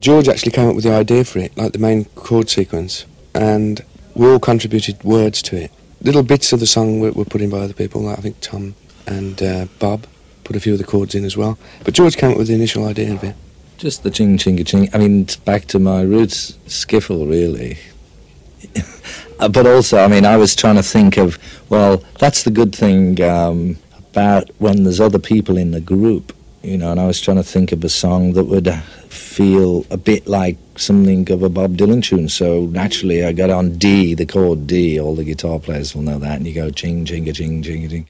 George actually came up with the idea for it, like the main chord sequence, and we all contributed words to it. Little bits of the song were put in by other people, like I think Tom and Bob put a few of the chords in as well. But George came up with the initial idea of it. Just the ching, chinga, ching. I mean, it's back to my roots, skiffle, really. But also, I mean, I was trying to think of, well, that's the good thing about when there's other people in the group, you know, and I was trying to think of a song that would feel a bit like something of a Bob Dylan tune. So naturally I got on D, the chord D. All the guitar players will know that. And you go ching, chinga, ching, chinga, ching.